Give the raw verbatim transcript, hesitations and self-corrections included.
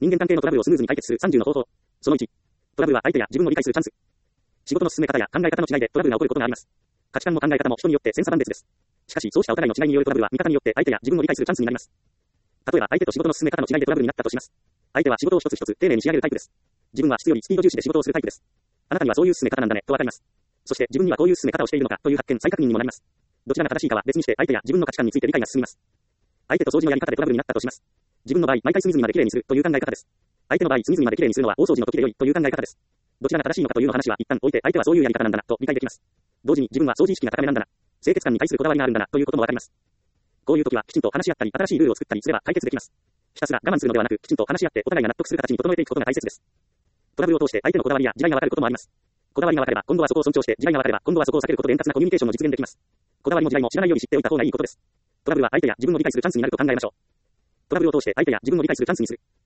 人間関係のトラブルをスムーズに解決するさんじゅうの方法。そのいち。トラブルは相手や自分を理解するチャンス。仕事の進め方や考え方の違いでトラブルが起こることがあります。価値観も考え方も人によって千差万別です。しかし、そうしたお互いの違いによるトラブルは見方によって相手や自分を理解するチャンスになります。例えば、相手と仕事の進め方の違いでトラブルになったとします。相手は仕事を一つ一つ丁寧に仕上げるタイプです。自分は質よりスピード重視で仕事をするタイプです。あなたにはそういう進め方なんだね、とわかります。そして、自分にはこういう進め方をしているのか、という発見、再確認にもなります。どちらが正しいかは別にして相手や自分の価値観について理解が進みます。相手と掃除のやり方でトラブルになったとします。自分の場合、毎回隅々まできれいにするという考え方です。相手の場合、隅々まできれいにするのは大掃除の時で良いという考え方です。どちらが正しいのかというの話は一旦置いて、相手はそういうやり方なんだなと理解できます。同時に自分は掃除意識が高めなんだな、清潔感に対するこだわりがあるんだなということもわかります。こういう時はきちんと話し合ったり、新しいルールを作ったりすれば解決できます。ひたすら我慢するのではなく、きちんと話し合ってお互いが納得する形に整えていくことが大切です。トラブルを通して相手のこだわりや地雷がわかることもあります。こだわりがわかれば、今度はそこを尊重して、地雷がわかれば、今度はそこを避けることで円滑なコミュニケーションも実現できます。こだわりも地雷も知らないより知っておいた方がいいことです。トラブルは相手や自分を理解するチャンスになると考えましょう。トラブルを通して相手や自分を理解するチャンスにする。